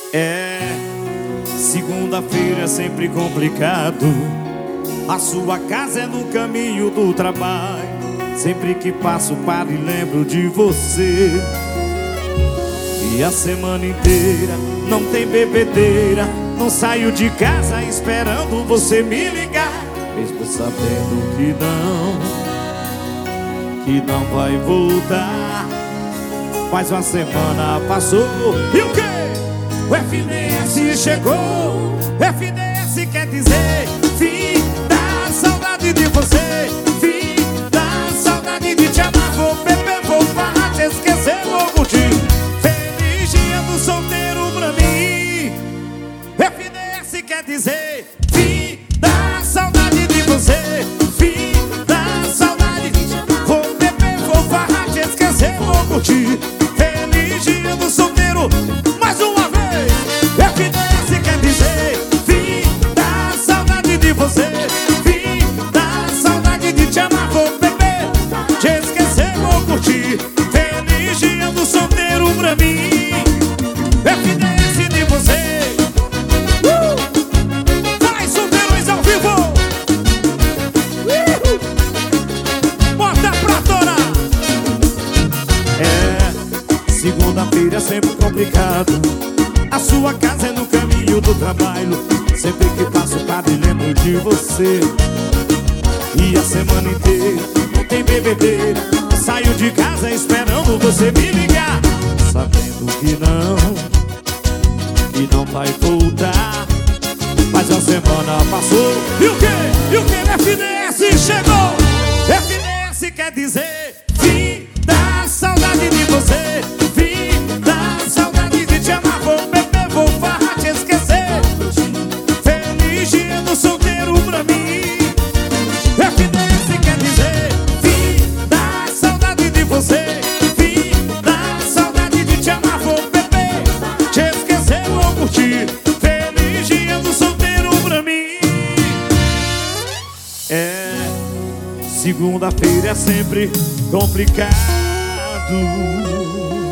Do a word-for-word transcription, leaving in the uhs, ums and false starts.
É, segunda-feira é sempre complicado. A sua casa é no caminho do trabalho. Sempre que passo, paro e lembro de você. E a semana inteira não tem bebedeira. Não saio de casa esperando você me ligar, mesmo sabendo que não, que não vai voltar. Mas uma semana passou e o quê? O F D S chegou. F D S quer dizer fim da saudade de você, fim da saudade de te amar. Vou beber, vou farrar, te esquecer, vou curtir. Feliz dia do solteiro pra mim. F D S quer dizer fim da saudade de você, fim da saudade de te amar. Vou beber, vou farrar, te esquecer, vou curtir. Feliz dia do solteiro, mais uma vez. F D S quer dizer fim da saudade de você, fim da saudade de te amar. Vou beber, te esquecer, vou curtir. Feliz dia do solteiro pra mim. F D S de você. uh! Faz solteirões ao vivo. uh! Bota pra torar. É, segunda-feira é sempre complicado. A sua casa é no caminho do trabalho. Sempre que passo, paro e lembro de você. E a semana inteira não tem bebedeira. Saio de casa esperando você me ligar, sabendo que não, que não vai voltar. Mas a semana passou e o quê? E o quê? F D S chegou. F D S quer dizer fim da saudade de você, fim da saudade de te amar. Vou beber, vou farrar, te esquecer. Feliz dia do solteiro pra mim. F D S quer dizer fim da saudade de você, fim da saudade de te amar. Vou beber, te esquecer, vou curtir. Feliz dia do solteiro pra mim. É, segunda-feira é sempre complicado.